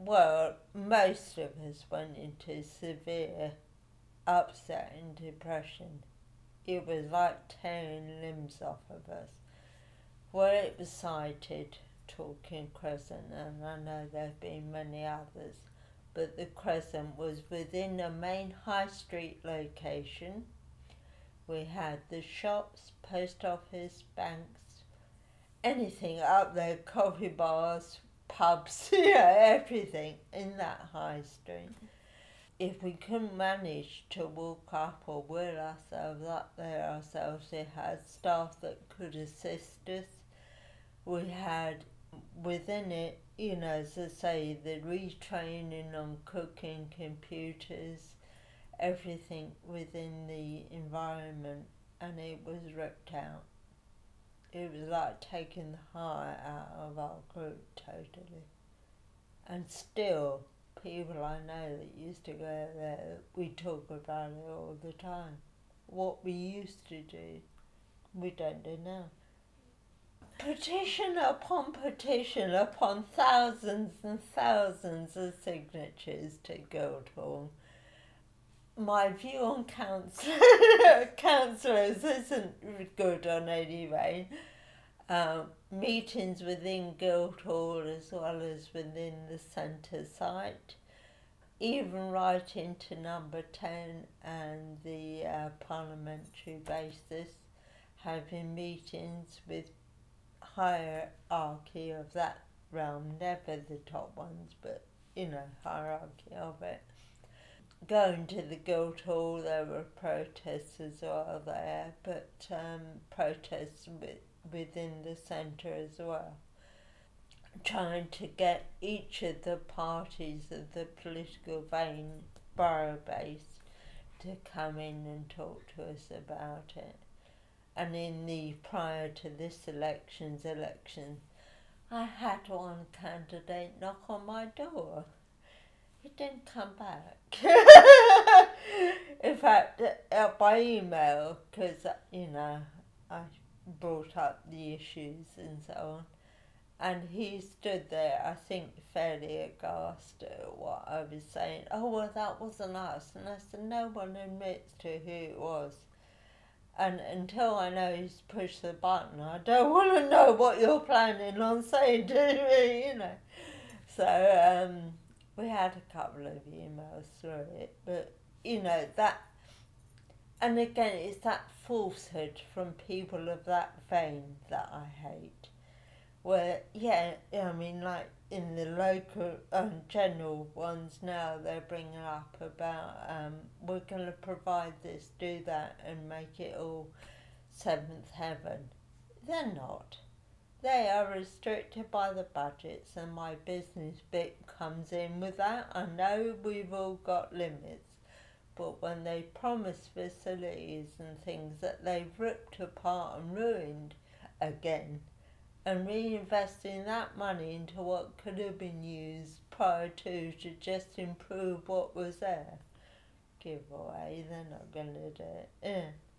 well, most of us went into severe upset and depression. It was like tearing limbs off of us. Where it was sited, Talking Crescent, and I know there have been many others, but the Crescent was within a main high street location. We had the shops, post office, banks, anything up there, coffee bars, pubs, everything in that high street. If we couldn't manage to walk up or wheel ourselves up there ourselves, we had staff that could assist us. We had within it, as I say, the retraining on cooking, computers, everything within the environment, and it was ripped out. It was like taking the heart out of our group totally. And still, people I know that used to go there, we talk about it all the time. What we used to do, we don't do now. Petition upon thousands and thousands of signatures to Guildhall. My view on councillors isn't good on any way. Meetings within Guildhall as well as within the centre site, even right into number 10 and the parliamentary basis, having meetings with hierarchy of that realm, never the top ones, but hierarchy of it. Going to the Guildhall, there were protests as well there, but protests within the centre as well. Trying to get each of the parties of the political vein, borough based, to come in and talk to us about it. And in the prior to this election, I had one candidate knock on my door. He didn't come back. In fact, by email, because, I brought up the issues and so on. And he stood there, I think, fairly aghast at what I was saying. Oh, well, that wasn't us. And I said, no one admits to who it was. And until I know he's pushed the button, I don't want to know what you're planning on saying to me, So we had a couple of emails through it, but that, and again, it's that falsehood from people of that vein that I hate. Where, like in the local general ones now, they're bringing up about we're going to provide this, do that, and make it all seventh heaven. They're not. They are restricted by the budgets, and my business bit comes in with that. I know we've all got limits, but when they promise facilities and things that they've ripped apart and ruined again, and reinvesting that money into what could have been used prior to just improve what was there, give away, they're not going to do it.